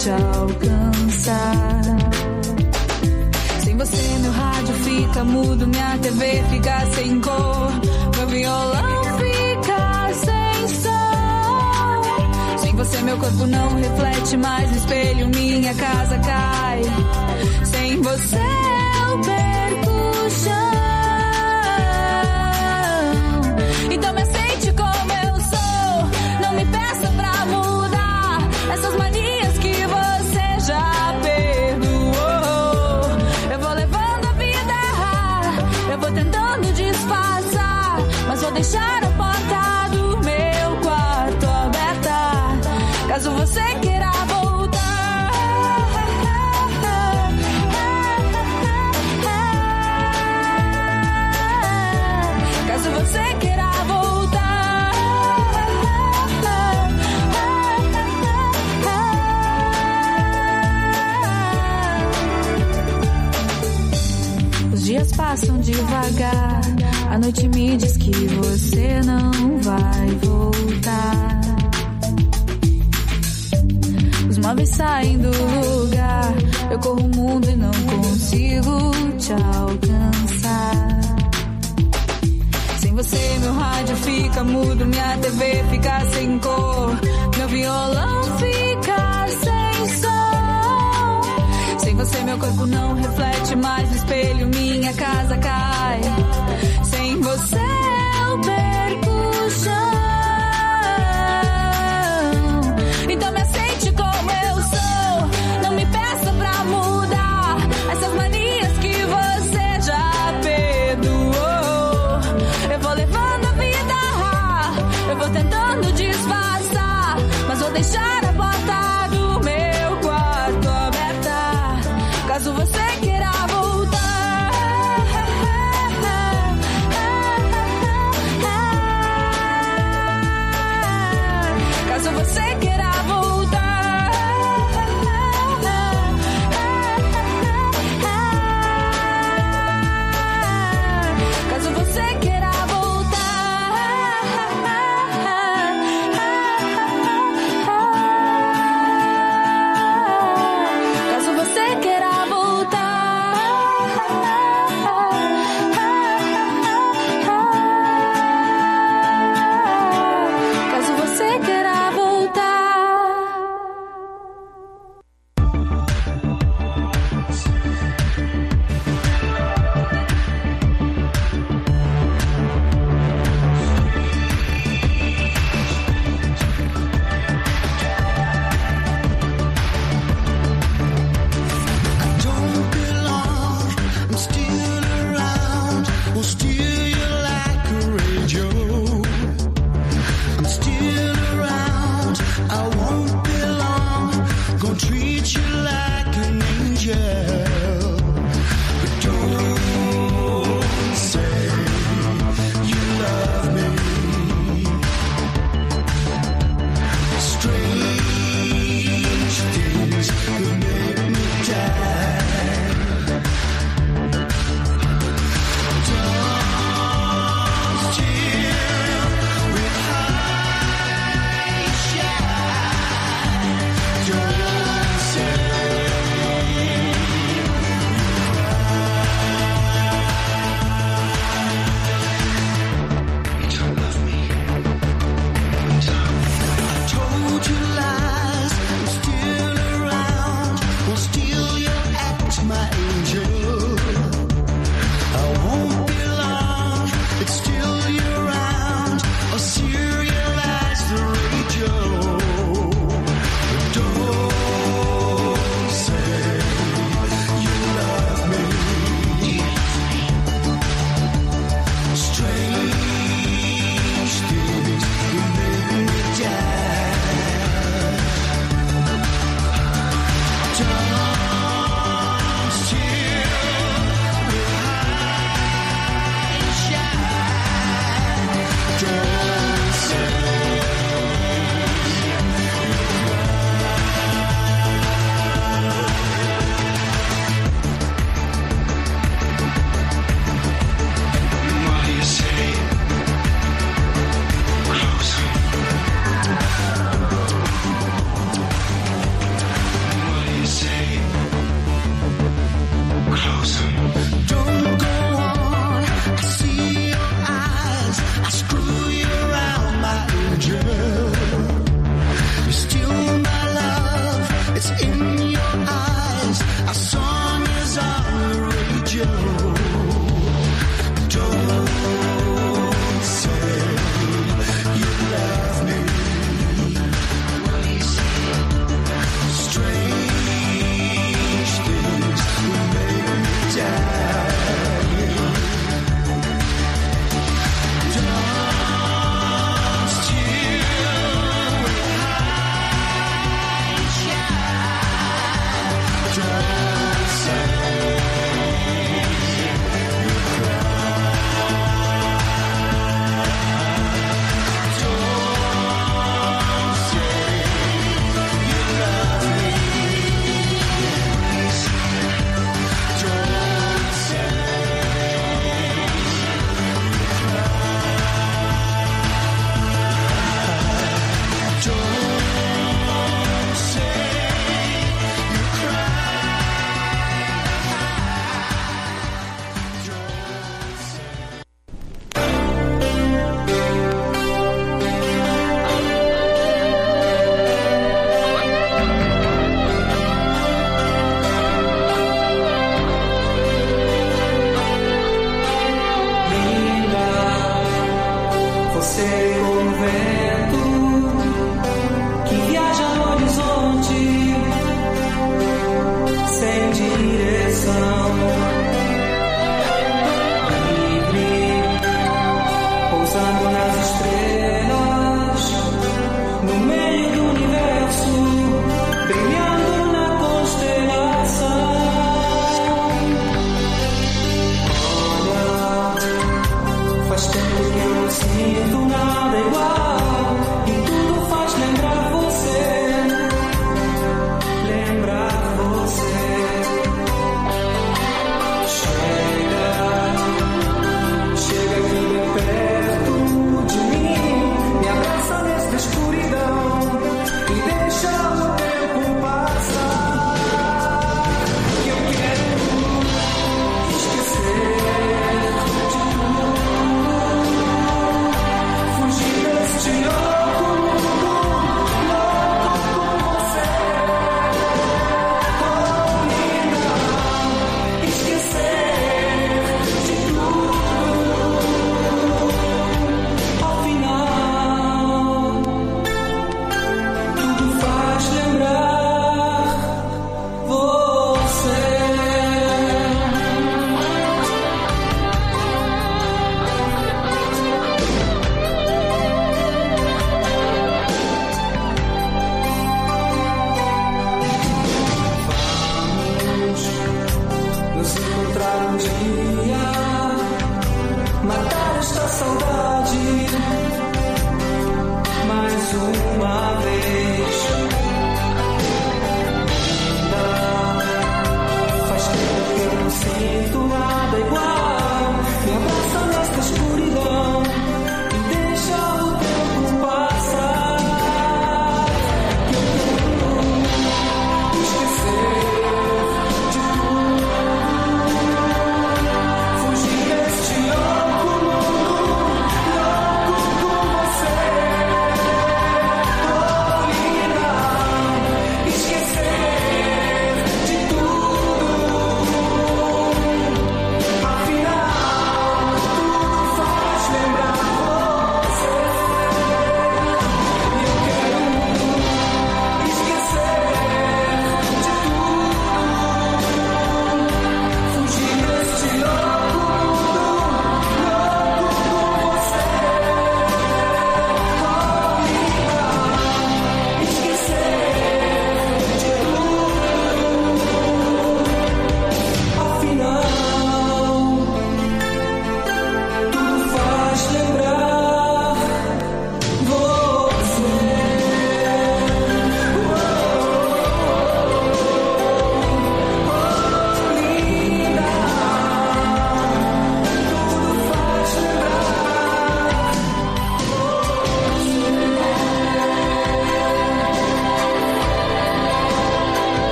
te alcançar. Sem você meu rádio fica mudo, minha TV fica sem cor, meu violão fica sem som. Sem você meu corpo não reflete mais no espelho, minha casa cai. Sem você eu perco o chão. Então me aceite como eu sou, não me peça pra mudar essas manias que você já perdoou. Eu vou levando a vida a errar, eu vou tentando disfarçar, mas vou deixar a porta do meu quarto aberta, caso você queira voltar. Caso você queira voltar. Os dias passam devagar, a noite me diz que você não vai voltar. Os móveis saem do lugar, eu corro o mundo e não consigo te alcançar. Sem você meu rádio fica mudo, minha TV fica sem cor, meu violão fica sem som. Sem você meu corpo não reflete mais no espelho, minha casa cai. Sem você eu perco o chão. Então me aceite como eu sou, não me peça pra mudar essas manias que você já perdoou. Eu vou levando a vida a errar, eu vou tentando disfarçar, mas vou deixar a porta do meu quarto aberta, caso você queira voltar.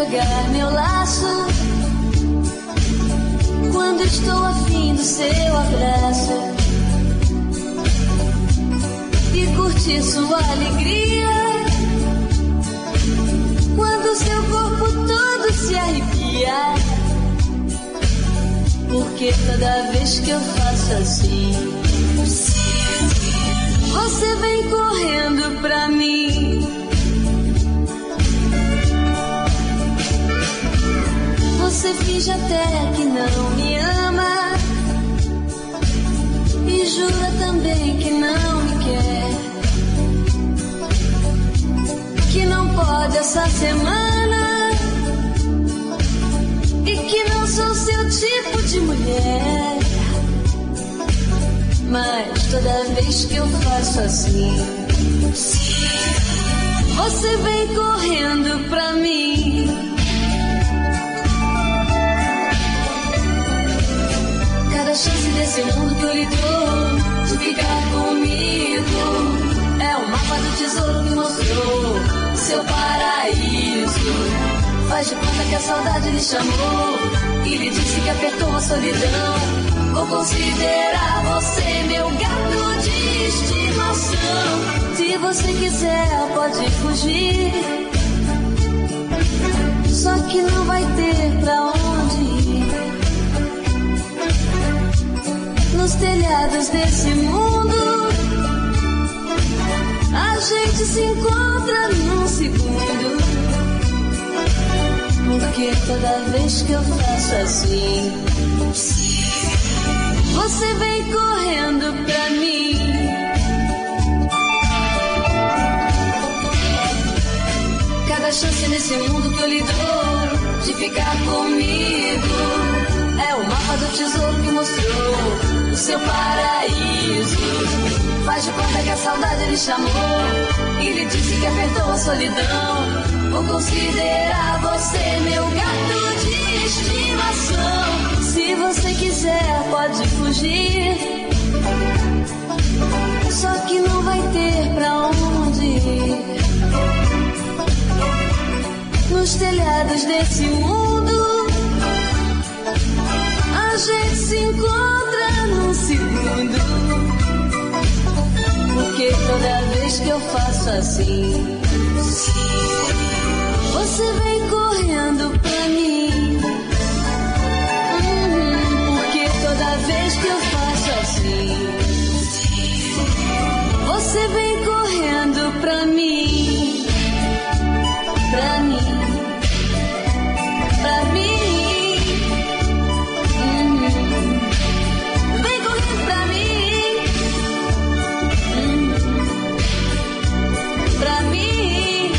pegar meu laço quando estou afim do seu abraço e curtir sua alegria quando seu corpo todo se arrepia. Porque toda vez que eu faço assim, você vem correndo pra mim. Você finge até que não me ama e jura também que não me quer, que não pode essa semana e que não sou seu tipo de mulher. Mas toda vez que eu faço assim, você vem correndo pra mim. Cada chance desse mundo que eu lhe dou de ficar comigo é o mapa do tesouro que mostrou seu paraíso. Faz de conta que a saudade lhe chamou e lhe disse que apertou a solidão. Vou considerar você meu gato de estimação. Se você quiser pode fugir, só que não vai ter pra onde ir. Nos telhados desse mundo a gente se encontra num segundo. Porque toda vez que eu faço assim, você vem correndo pra mim. Cada chance nesse mundo que eu lhe dou de ficar comigo é o mapa do tesouro que mostrou o seu paraíso. Faz de conta que a saudade lhe chamou e lhe disse que apertou a solidão. Vou considerar você meu gato de estimação. Se você quiser pode fugir, só que não vai ter pra onde ir. Nos telhados desse mundo a gente se encontra num segundo. Porque toda vez que eu faço assim, você vem correndo pra mim. Porque toda vez que eu faço assim, você vem correndo pra mim. Pra mim. Pra mim. Vem correndo pra mim. Pra mim.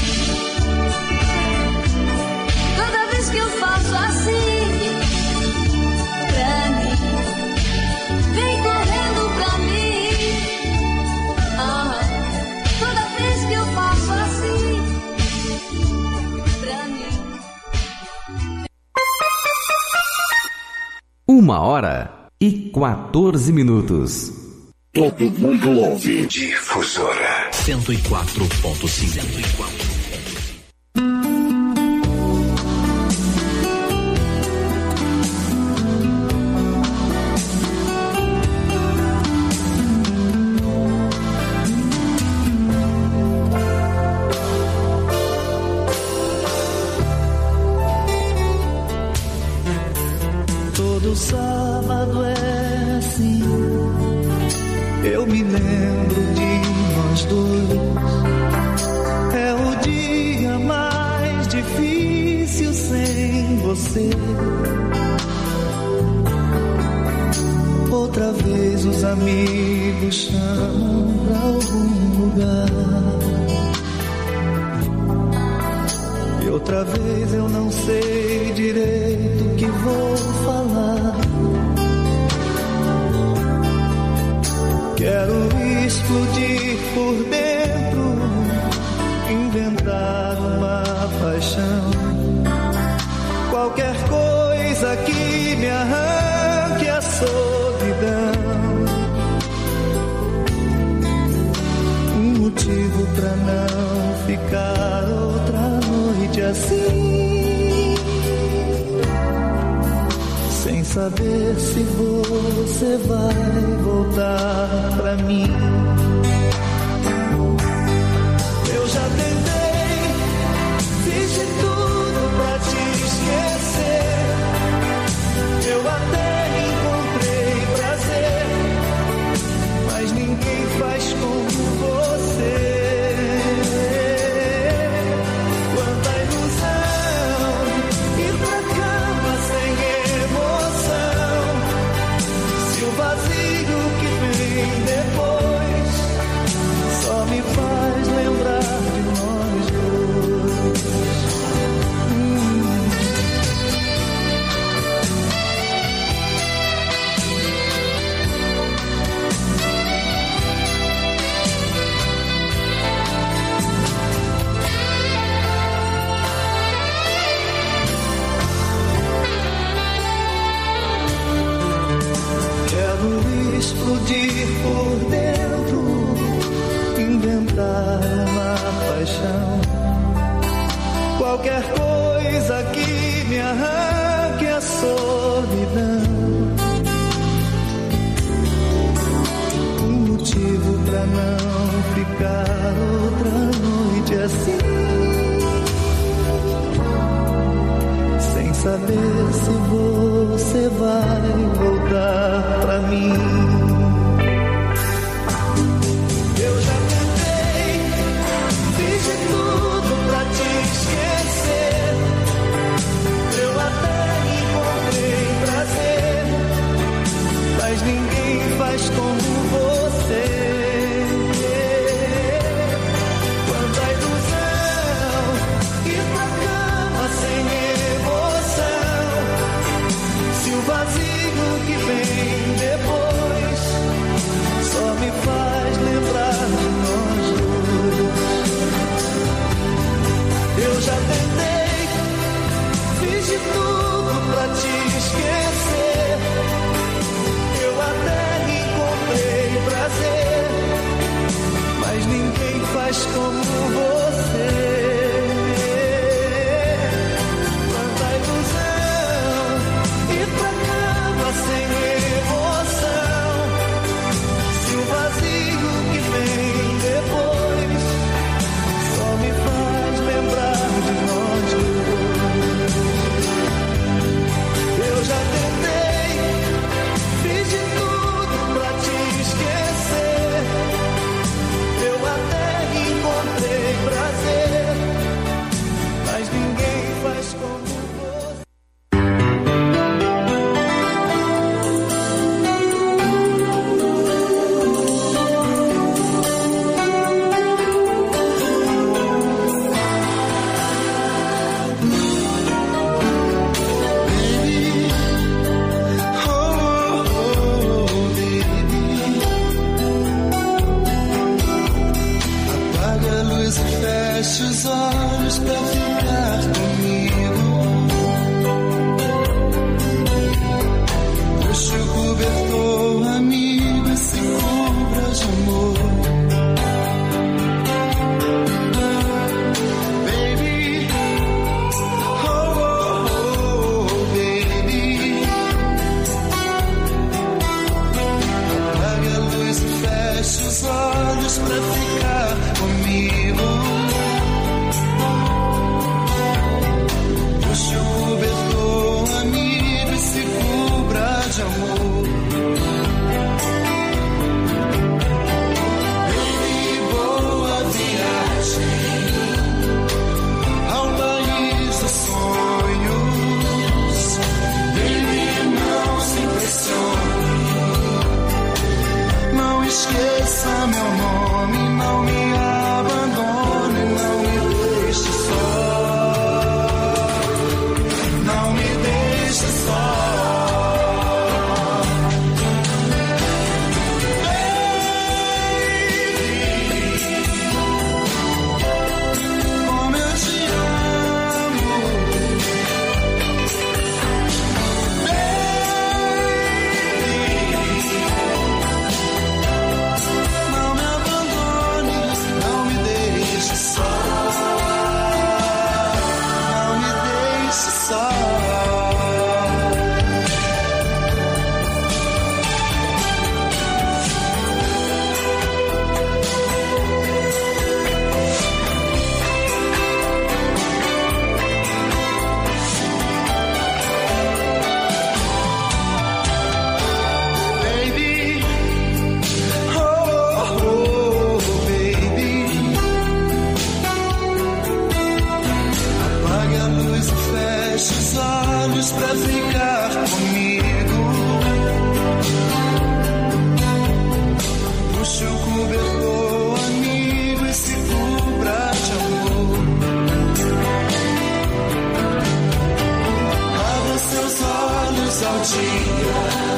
Toda vez que eu faço assim, pra mim. Vem correndo pra mim. Toda vez que eu faço assim, pra mim. 1h14. Todo mundo ouve. Difusora 104.5. Todo sábado é assim, eu me lembro de nós dois. É o dia mais difícil sem você. Outra vez os amigos chamam pra algum lugar. E outra vez eu não sei direito o que vou falar. Quero explodir por dentro, inventar uma paixão, qualquer coisa que me arranque a solidão. Um motivo pra não ficar outra noite assim. saber se você vai voltar pra mim. Eu já tentei, fiz de tudo pra te esquecer. Eu até encontrei prazer, mas ninguém faz como você. Me faz lembrar de nós dois. Quero explodir por dentro, inventar uma paixão, qualquer coisa que me arranque a solidão, um motivo pra não ficar outra noite assim, sem saber se você vai voltar pra mim. Mas ninguém faz como você. Quanta ilusão, ir pra cama sem emoção. Se o vazio que vem depois só me faz lembrar de nós dois. Eu já tentei, fiz de tudo pra te esquecer. Até encontrei prazer, mas ninguém faz como você. Quanta ilusão, ir pra cama sem emoção. Se o vazio que vem depois só me faz lembrar de nós dois. Eu já tentei, fiz de tudo pra te esquecer. Eu até encontrei prazer, mas ninguém faz como você. Feche os olhos pra ficar comigo. Puxe o cobertor, amigo, e se cubra de amor. Baby, oh, oh, oh, baby. Apague a luz e feche os olhos pra ficar comigo. De amor, baby, boa viagem ao país dos sonhos. Baby, não se impressione, não esqueça meu nome, não me abandone, não me deixe só, não me deixe só. Não me abandone. feche os olhos pra ficar comigo. Puxe o cobertor, amigo, e se cubra de amor. Abra seus olhos ao dia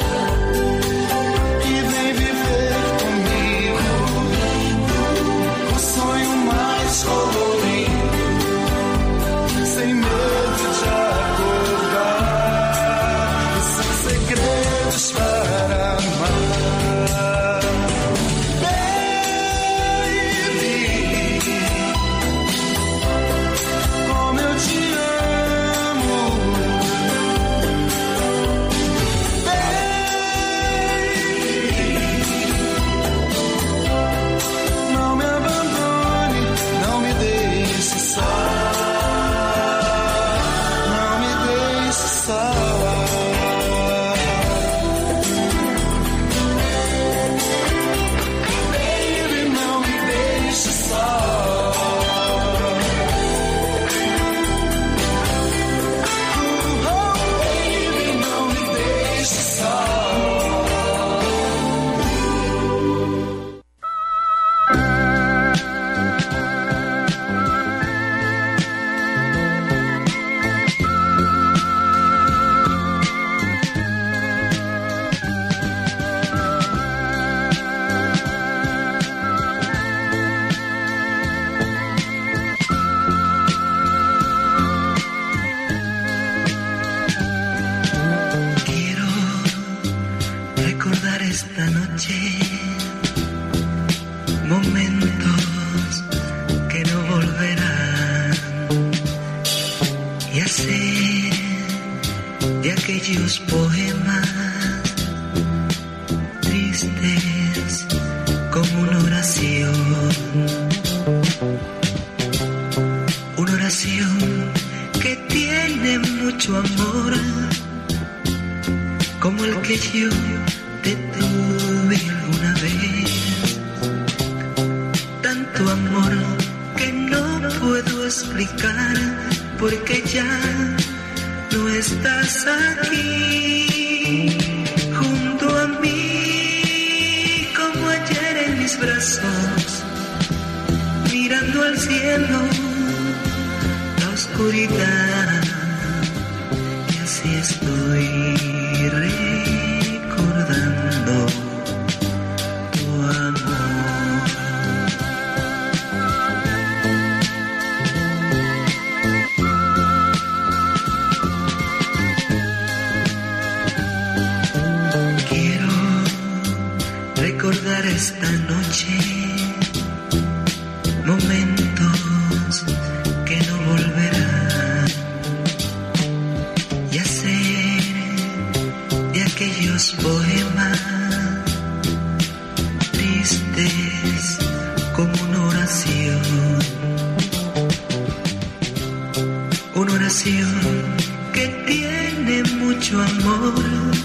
e vem viver comigo o sonho mais colorido, sem medo de acordar e sem segredos para amar. Baby, como eu te amo. Baby, não me abandone, não me deixe só. Não me deixe só. Baby, não me deixe só. Oh, baby, não me deixe só. Quiero recordar esta noche momentos que no volverán y hacer de aquellos poemas tristes como una oración que tiene mucho amor, como el que yo te tuve alguna vez. Tanto amor que no puedo explicar, porque ya no estás aquí junto a mí, como ayer en mis brazos, mirando al cielo, la oscuridad, y así estoy recordando tu amor. Quiero recordar esta noche momentos que no volverán y hacer de aquellos poemas tristes como una oración que tiene mucho amor,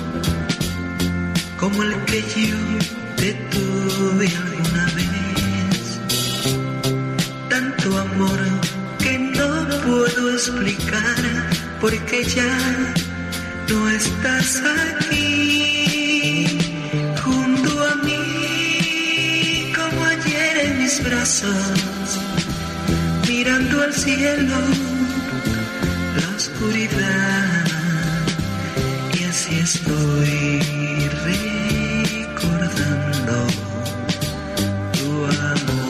como el que yo te tuve alguna vez. Tanto amor que no puedo explicar, porque ya no estás aquí junto a mí, como ayer en mis brazos, mirando al cielo, la oscuridad, y así estoy recordando tu amor.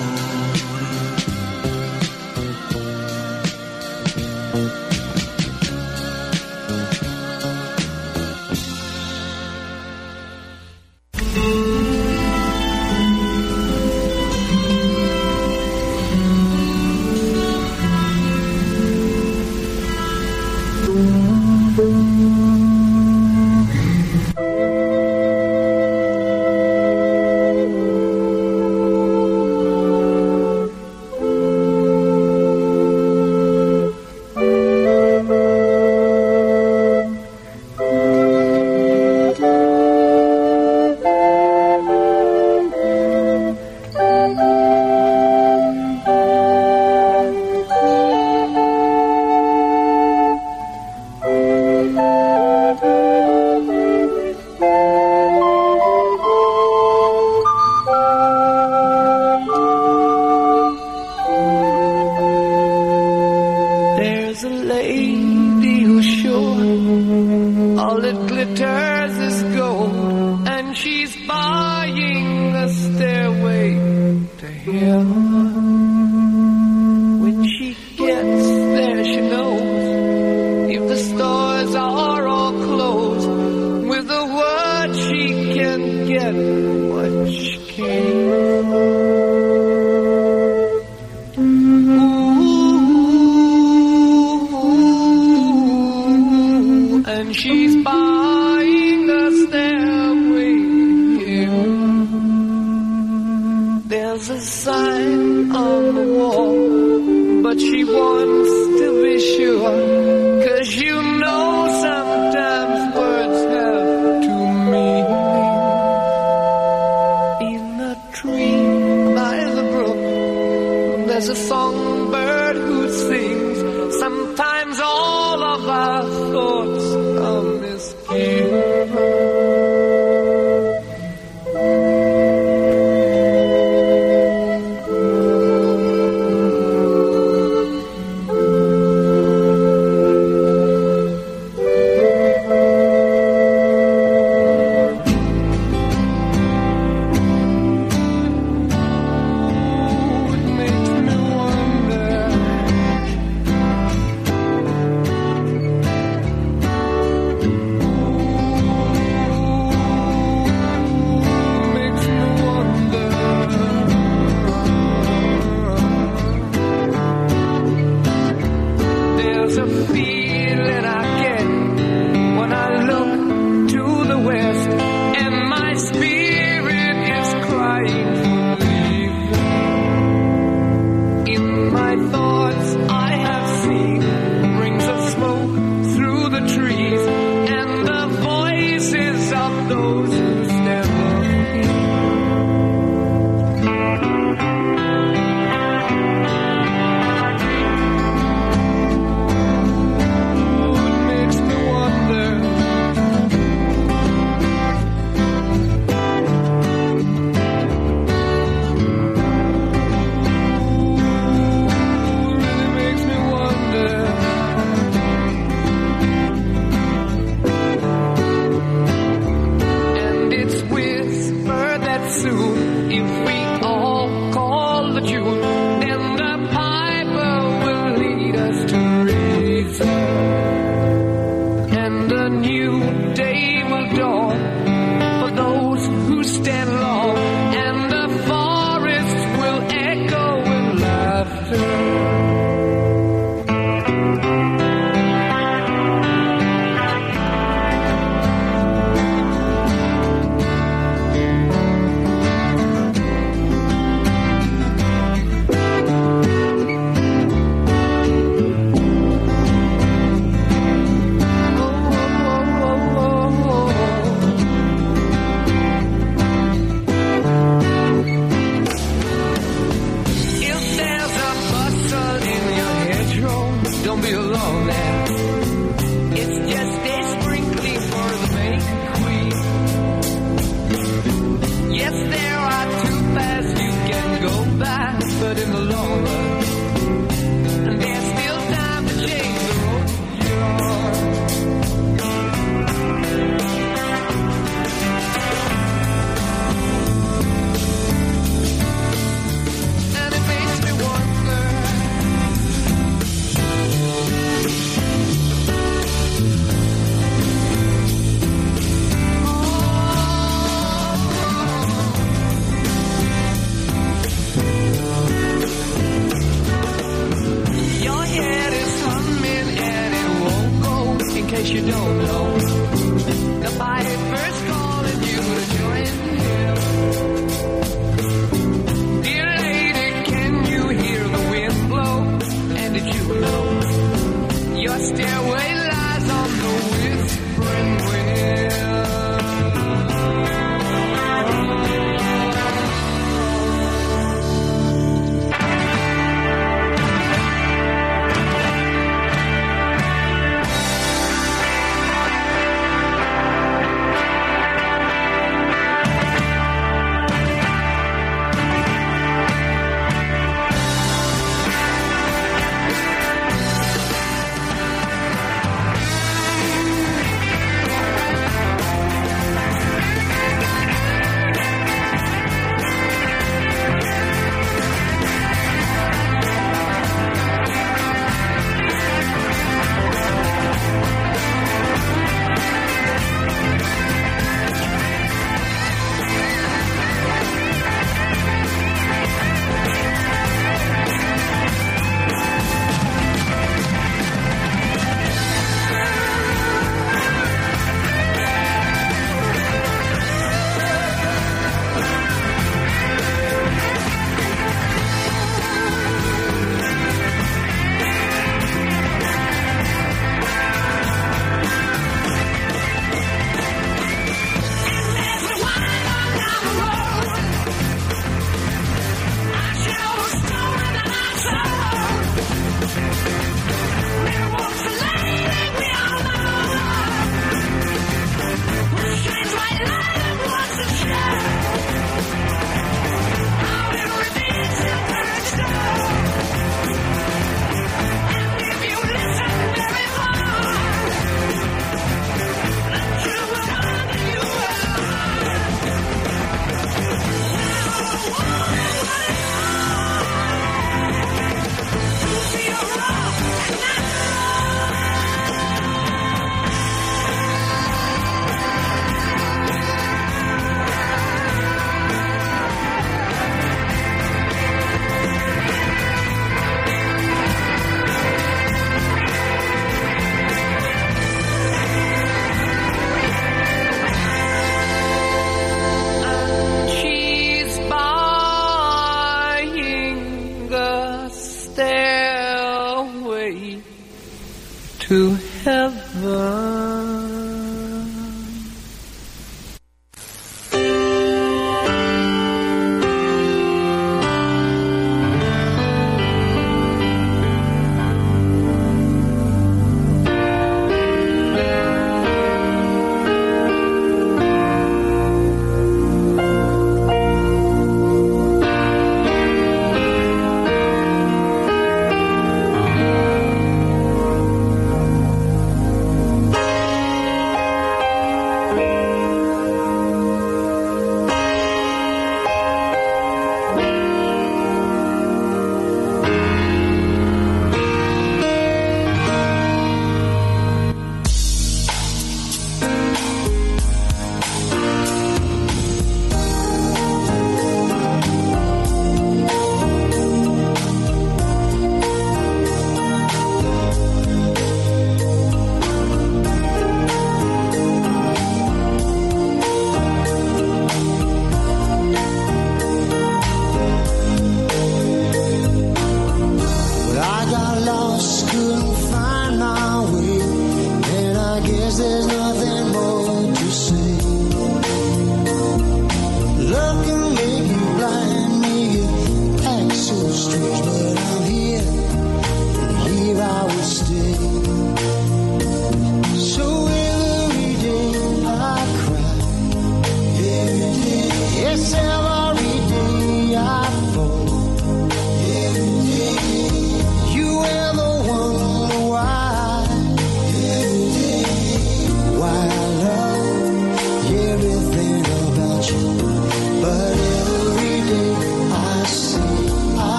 sure all that glitters is gold, and she's buying a stairway to heaven. When she gets there, she knows if the stores are all closed, with a word she can get what she came for. And she's buying a stairway here. There's a sign on the wall, but she wants to be sure, 'cause you know sometimes words have two meanings. In a tree by the brook, there's a songbird who sings. Sometimes all of our thoughts are misgiven. heaven.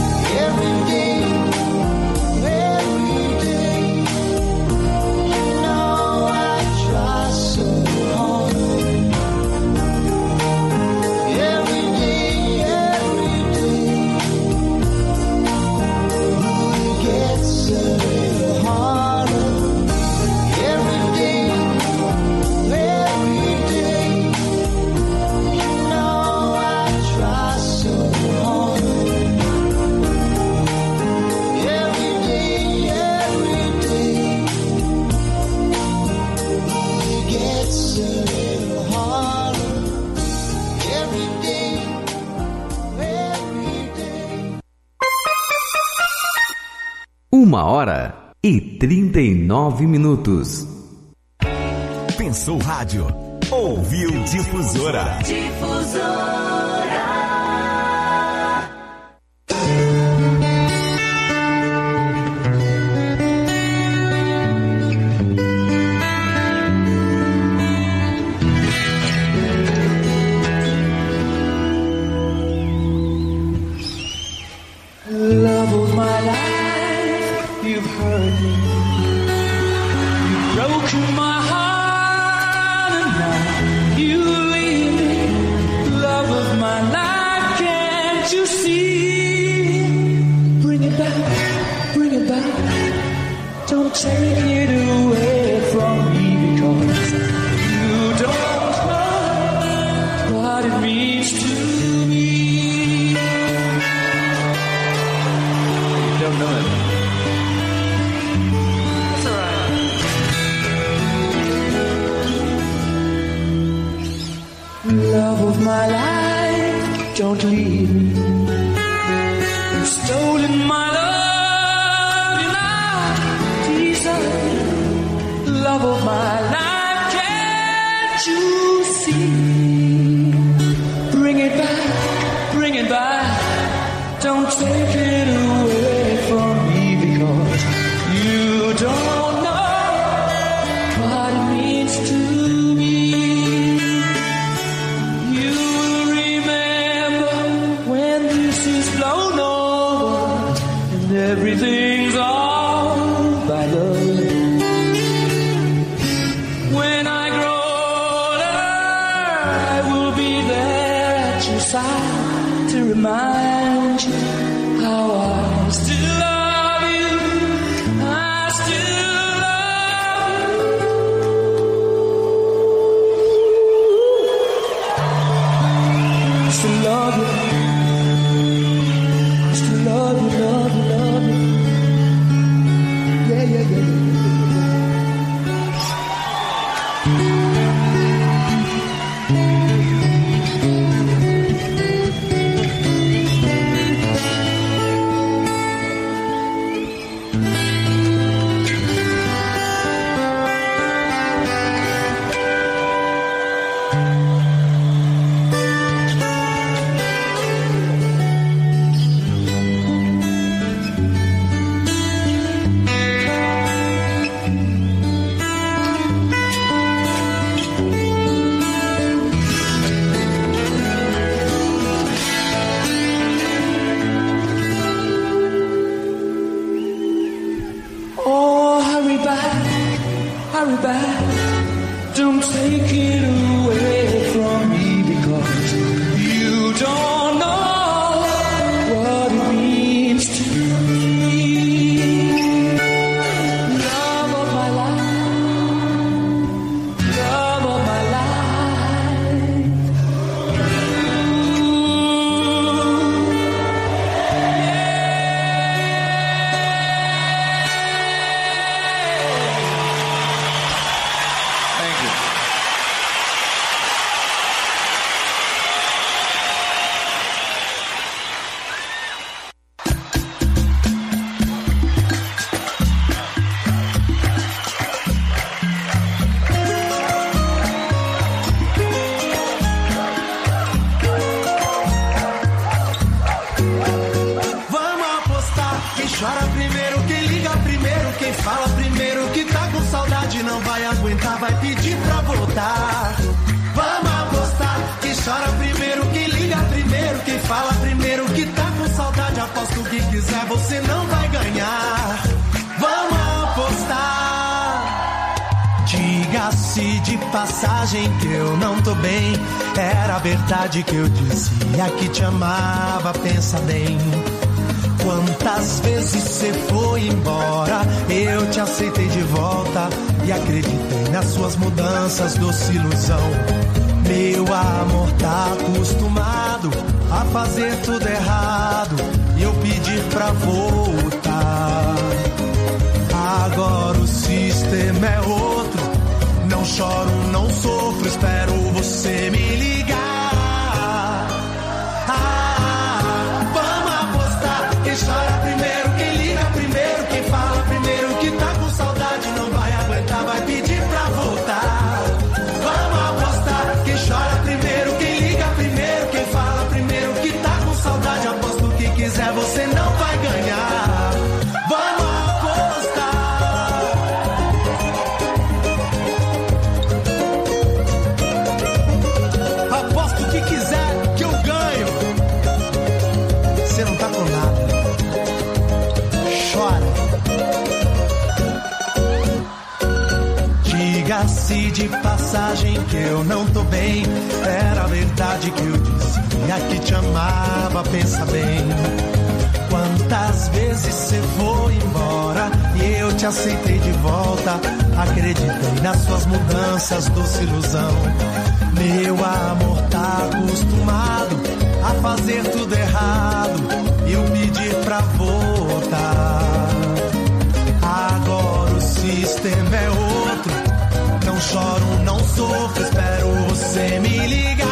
Every day, 1h39. Pensou rádio, ouviu Difusora. Love of my life, you've hurt me. You've broken my heart and now you leave me. Love of my life, can't you see? Bring it back, don't take it away from me because you don't know what it means to me. Don't know it. That's alright. Love of my life, don't leave me. You've stolen my love, you now deserve it. Love of my life, can't you see? Bring it back, don't take it away from me because you don't know what it means to me. You will remember when this is blown over and everything's all by love. When I grow older, I will be there at your side to remind you how I still love you. I still love you. I still love you. I still love you, love you, love you. Yeah, yeah, yeah, yeah. Oh, hurry back, don't take it away from me because you don't know what it means to me. Love of my life, love of my life. Thank you. Vamos apostar, quem chora primeiro, quem liga primeiro, quem fala primeiro, que tá com saudade não vai aguentar, vai pedir pra voltar. Vamos apostar, quem chora primeiro, quem liga primeiro, quem fala primeiro, que tá com saudade, aposta o que quiser, você não vai ganhar. Vamos apostar. Diga-se de passagem que eu não tô bem, era verdade que eu dizia que te amava, pensa bem. Quantas vezes você foi embora, eu te aceitei de volta e acreditei nas suas mudanças, doce ilusão. Meu amor tá acostumado a fazer tudo errado e eu pedir pra voltar. Agora o sistema é outro, não choro, não sofro, espero você me ligar. Vamos apostar, quem chora primeiro, quem liga primeiro, quem fala Diga-se de passagem que eu não tô bem. Era verdade que eu dizia que te amava, pensa bem. Quantas vezes você foi embora e eu te aceitei de volta. Acreditei nas suas mudanças, doce ilusão. Meu amor tá acostumado a fazer tudo errado e eu pedir pra voltar. Agora o sistema é outro. Não choro, não sofro, espero você me ligar.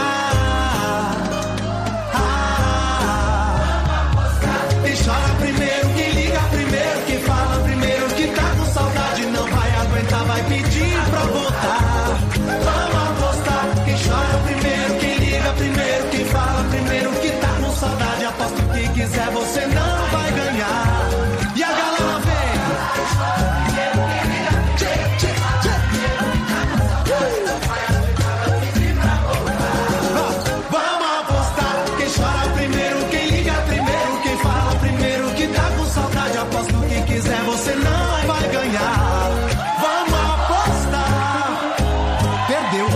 Quem chora primeiro, quem liga primeiro, quem fala primeiro, que tá com saudade não vai aguentar, vai pedir pra voltar. Vamos apostar. Quem chora primeiro, quem liga primeiro, quem fala primeiro, que tá com saudade, aposto que quiser você não vai ganhar. E a galera vem. Quiser você não vai ganhar. Vamos apostar. Perdeu.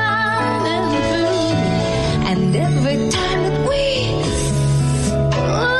And every time that we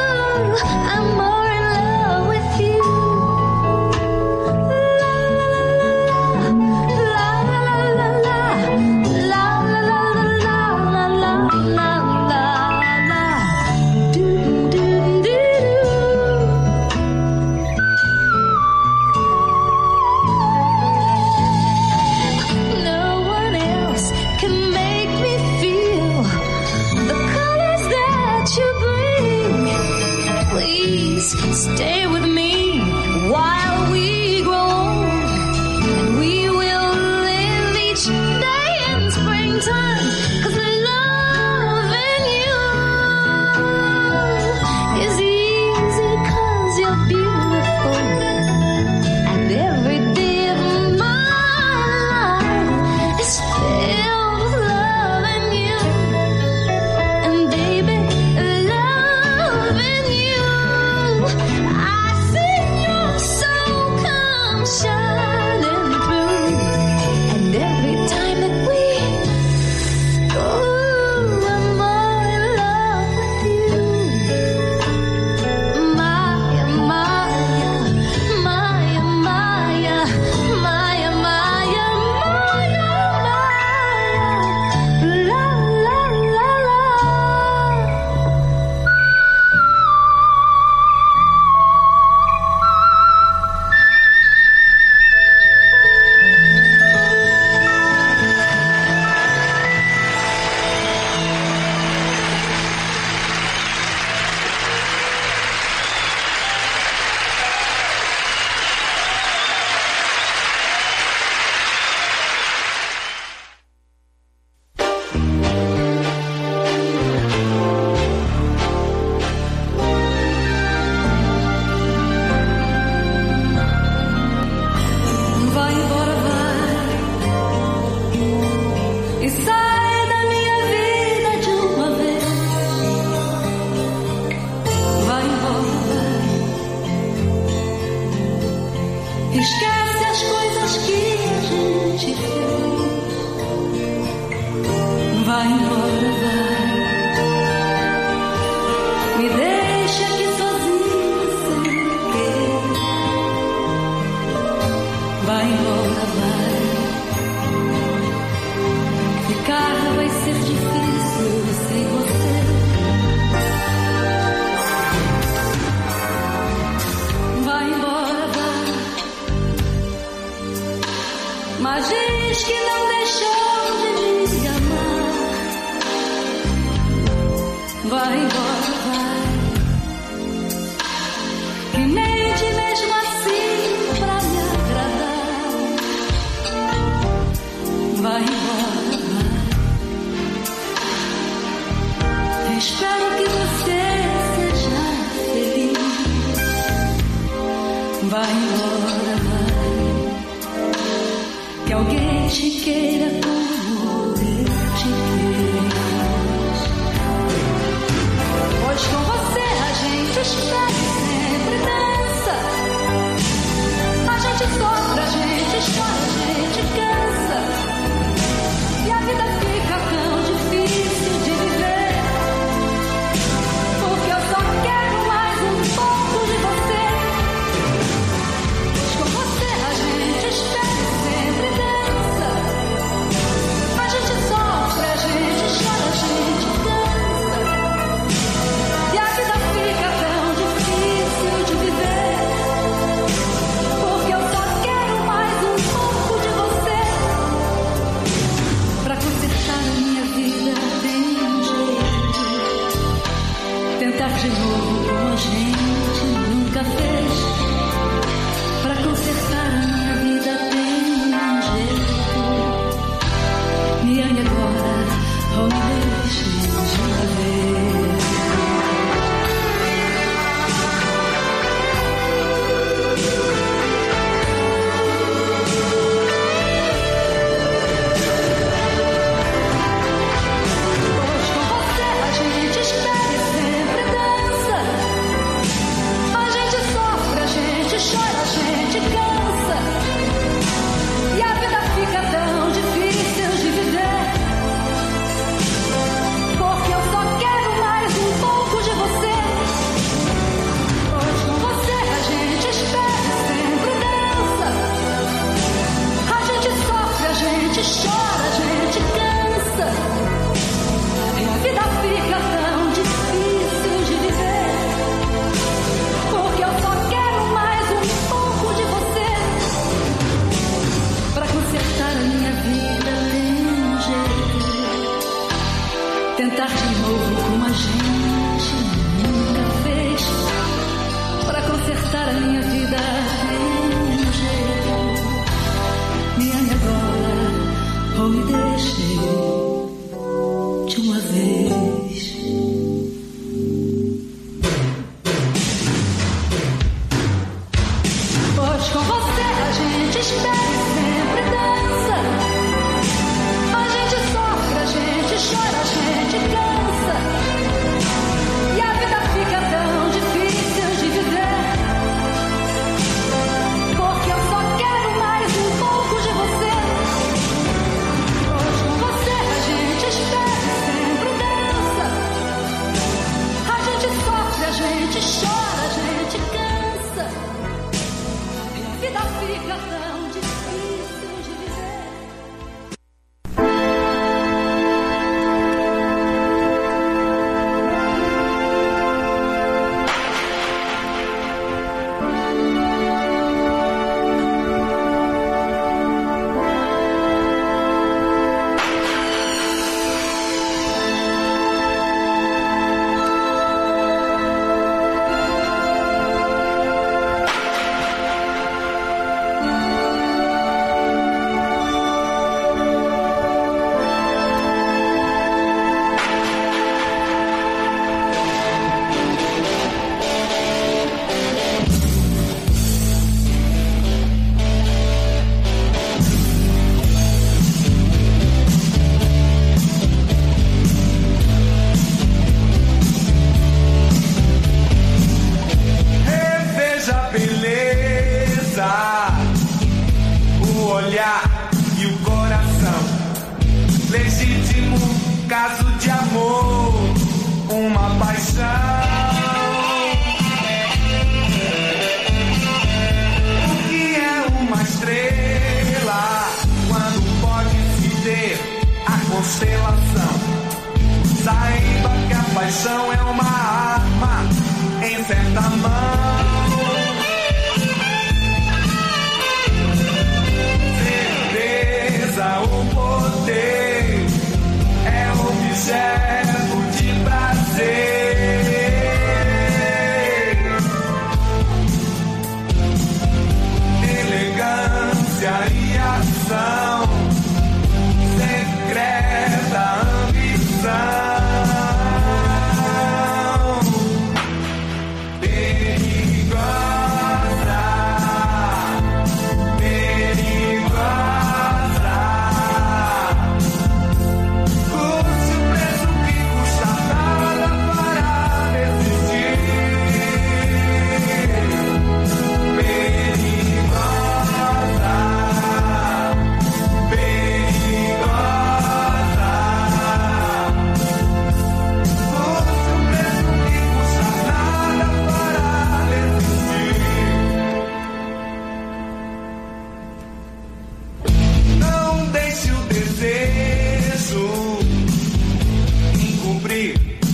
vai embora, vai. Que mente mesmo assim pra me agradar. Vai embora, vai. Espero que você seja feliz. Vai embora, vai. Que alguém te queira como eu te quero. Pois com você a gente espera e sempre dança. A gente sofre, a gente chora, a gente cansa. E a vida fica tão difícil de viver. Porque eu só quero mais um pouco de você. Pois com você a gente espera e sempre dança. A gente sofre, a gente chora, a gente cansa. E a vida fica tão difícil de viver. Porque eu só quero mais um pouco de você. Pra consertar a minha vida tem um jeito. Tentar de novo como a gente nunca fez. Pra consertar a minha vida tem um jeito. Me ame agora ou me deixe de uma vez. Pois com você a gente espera e sempre dança. A gente sofre, a gente chora, a gente cansa. E a vida fica tão difícil de viver. Porque eu só quero mais um pouco de você. Pois com você a gente espera e sempre dança. A gente sofre, a gente chora, a gente cansa. E a vida fica tão difícil de viver. Porque eu só quero mais um pouco de você. Pra consertar a minha vida tem um jeito. Tentar de novo como a gente nunca fez. Pra consertar a minha vida tem um jeito. Me ame agora ou me deixe de uma vez. Pois com você a gente espera e sempre dança. A gente sofre, a gente chora, a gente cansa. E a vida fica tão difícil de viver. Porque eu só quero mais um pouco de você. Pois com você a gente espera e sempre dança. A gente sofre, a gente chora, a gente cansa. E a vida fica tão difícil de viver. Reveja a beleza, o olhar e o coração. Legítimo caso de amor, uma paixão. O que é uma estrela quando pode se ter a constelação? Saiba que a paixão é uma arma em certa mão. Certeza, o poder é objeto de prazer.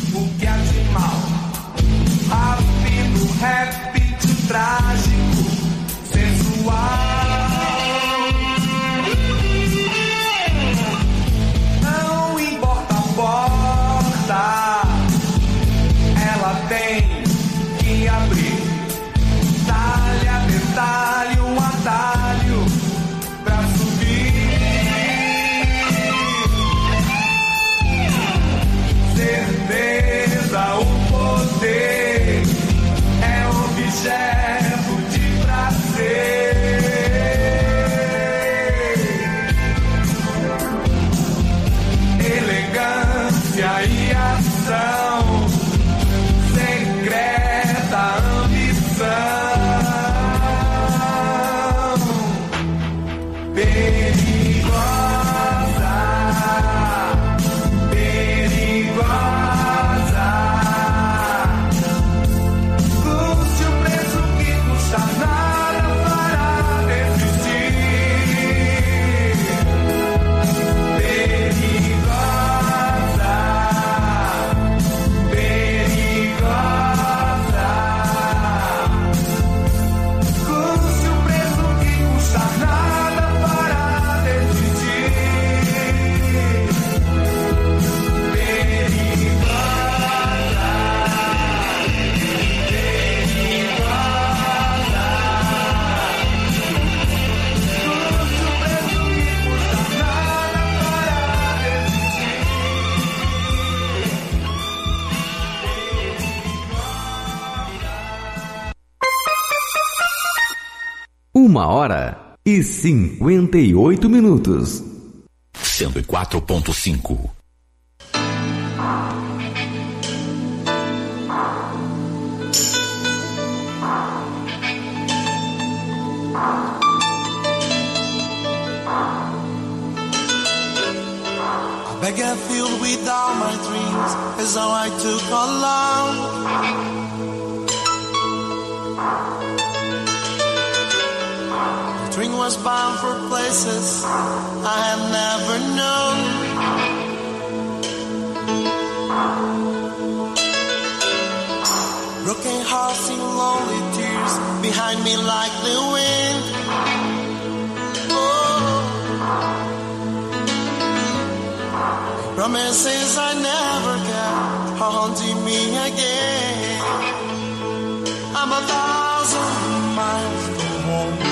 o que há de mal. Rápido, rápido, trágico, sensual. Não importa a porta, ela tem que abrir. Detalhe a detalhe, um atalho pra subir. Certeza, o poder é objeto de prazer. Elegância e ação, secreta ambição. Perigosa, perigosa. Custe o preço que custa, nada para desistir. Perigosa, perigosa. Custe o preço que custa, nada para desistir. Uma hora e 58 minutos. 104.5. A bag filled with all my dreams is all I took along. The drink was bound for places I had never known. Broken hearts and lonely tears behind me like the wind. Promises I never kept are haunting me again. I'm 1,000 miles from home.